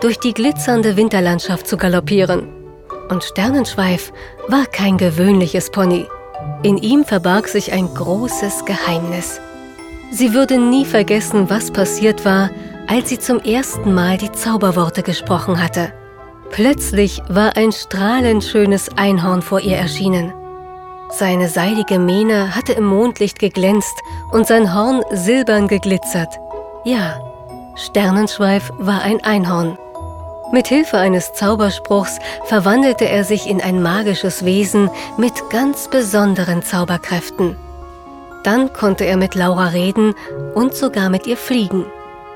durch die glitzernde Winterlandschaft zu galoppieren. Und Sternenschweif war kein gewöhnliches Pony. In ihm verbarg sich ein großes Geheimnis. Sie würde nie vergessen, was passiert war, als sie zum ersten Mal die Zauberworte gesprochen hatte. Plötzlich war ein strahlend schönes Einhorn vor ihr erschienen. Seine seidige Mähne hatte im Mondlicht geglänzt und sein Horn silbern geglitzert. Ja, Sternenschweif war ein Einhorn. Mit Hilfe eines Zauberspruchs verwandelte er sich in ein magisches Wesen mit ganz besonderen Zauberkräften. Dann konnte er mit Laura reden und sogar mit ihr fliegen.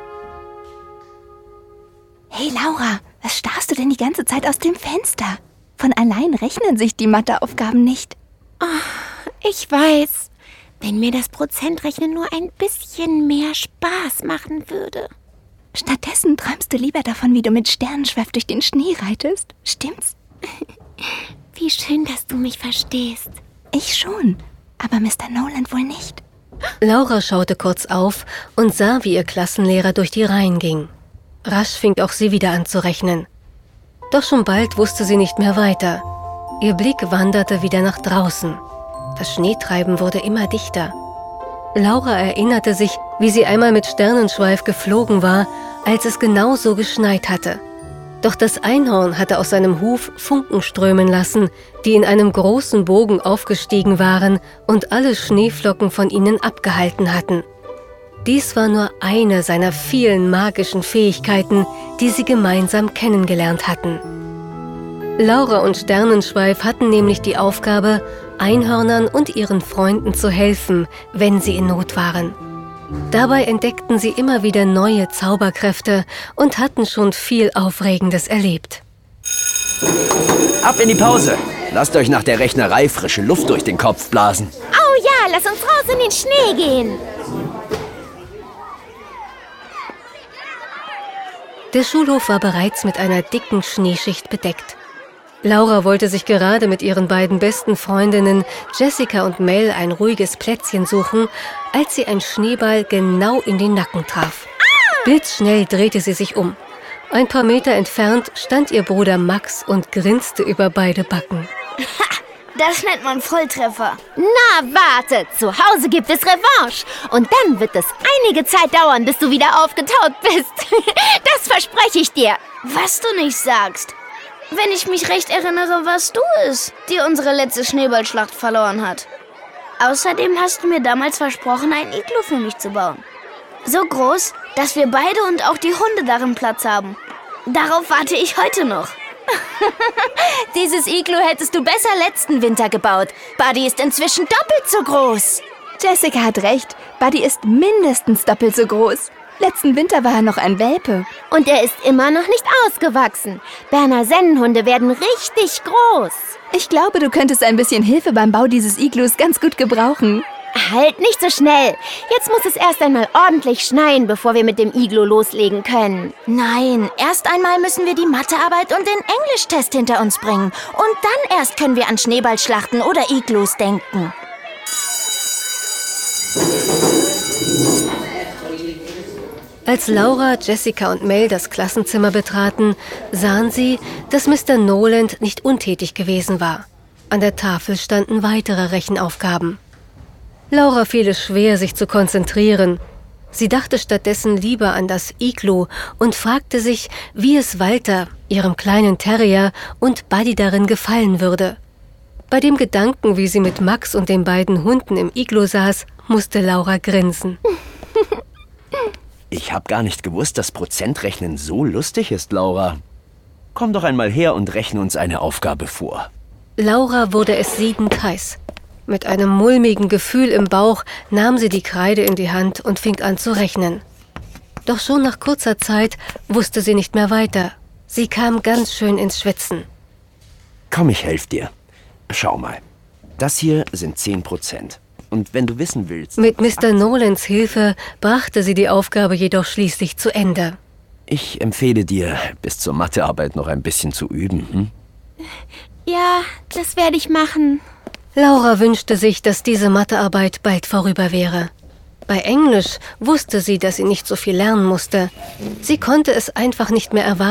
Hey Laura, was starrst du denn die ganze Zeit aus dem Fenster? Von allein rechnen sich die Matheaufgaben nicht. Oh, ich weiß, wenn mir das Prozentrechnen nur ein bisschen mehr Spaß machen würde. Stattdessen träumst du lieber davon, wie du mit Sternenschweif durch den Schnee reitest. Stimmt's? Wie schön, dass du mich verstehst. Ich schon, aber Mr. Noland wohl nicht. Laura schaute kurz auf und sah, wie ihr Klassenlehrer durch die Reihen ging. Rasch fing auch sie wieder an zu rechnen. Doch schon bald wusste sie nicht mehr weiter. Ihr Blick wanderte wieder nach draußen. Das Schneetreiben wurde immer dichter. Laura erinnerte sich, wie sie einmal mit Sternenschweif geflogen war, als es genauso geschneit hatte. Doch das Einhorn hatte aus seinem Huf Funken strömen lassen, die in einem großen Bogen aufgestiegen waren und alle Schneeflocken von ihnen abgehalten hatten. Dies war nur eine seiner vielen magischen Fähigkeiten, die sie gemeinsam kennengelernt hatten. Laura und Sternenschweif hatten nämlich die Aufgabe, Einhörnern und ihren Freunden zu helfen, wenn sie in Not waren. Dabei entdeckten sie immer wieder neue Zauberkräfte und hatten schon viel Aufregendes erlebt. Ab in die Pause! Lasst euch nach der Rechnerei frische Luft durch den Kopf blasen. Oh ja, lass uns raus in den Schnee gehen. Der Schulhof war bereits mit einer dicken Schneeschicht bedeckt. Laura wollte sich gerade mit ihren beiden besten Freundinnen Jessica und Mel ein ruhiges Plätzchen suchen, als sie ein Schneeball genau in den Nacken traf. Blitzschnell drehte sie sich um. Ein paar Meter entfernt stand ihr Bruder Max und grinste über beide Backen. Das nennt man Volltreffer. Na, warte, zu Hause gibt es Revanche. Und dann wird es einige Zeit dauern, bis du wieder aufgetaut bist. Das verspreche ich dir. Was du nicht sagst. Wenn ich mich recht erinnere, warst du es, die unsere letzte Schneeballschlacht verloren hat. Außerdem hast du mir damals versprochen, ein Iglu für mich zu bauen. So groß, dass wir beide und auch die Hunde darin Platz haben. Darauf warte ich heute noch. Dieses Iglu hättest du besser letzten Winter gebaut. Buddy ist inzwischen doppelt so groß. Jessica hat recht, Buddy ist mindestens doppelt so groß. Letzten Winter war er noch ein Welpe. Und er ist immer noch nicht ausgewachsen. Berner Sennenhunde werden richtig groß. Ich glaube, du könntest ein bisschen Hilfe beim Bau dieses Iglus ganz gut gebrauchen. Halt nicht so schnell. Jetzt muss es erst einmal ordentlich schneien, bevor wir mit dem Iglu loslegen können. Nein, erst einmal müssen wir die Mathearbeit und den Englischtest hinter uns bringen. Und dann erst können wir an Schneeballschlachten oder Iglus denken. Als Laura, Jessica und Mel das Klassenzimmer betraten, sahen sie, dass Mr. Noland nicht untätig gewesen war. An der Tafel standen weitere Rechenaufgaben. Laura fiel es schwer, sich zu konzentrieren. Sie dachte stattdessen lieber an das Iglu und fragte sich, wie es Walter, ihrem kleinen Terrier, und Buddy darin gefallen würde. Bei dem Gedanken, wie sie mit Max und den beiden Hunden im Iglu saß, musste Laura grinsen. Ich habe gar nicht gewusst, dass Prozentrechnen so lustig ist, Laura. Komm doch einmal her und rechne uns eine Aufgabe vor. Laura wurde es siedend heiß. Mit einem mulmigen Gefühl im Bauch nahm sie die Kreide in die Hand und fing an zu rechnen. Doch schon nach kurzer Zeit wusste sie nicht mehr weiter. Sie kam ganz schön ins Schwitzen. Komm, ich helfe dir. Schau mal. Das hier sind 10%. Und wenn du wissen willst... Mit Mr. Nolands Hilfe brachte sie die Aufgabe jedoch schließlich zu Ende. Ich empfehle dir, bis zur Mathearbeit noch ein bisschen zu üben. Hm? Ja, das werde ich machen. Laura wünschte sich, dass diese Mathearbeit bald vorüber wäre. Bei Englisch wusste sie, dass sie nicht so viel lernen musste. Sie konnte es einfach nicht mehr erwarten,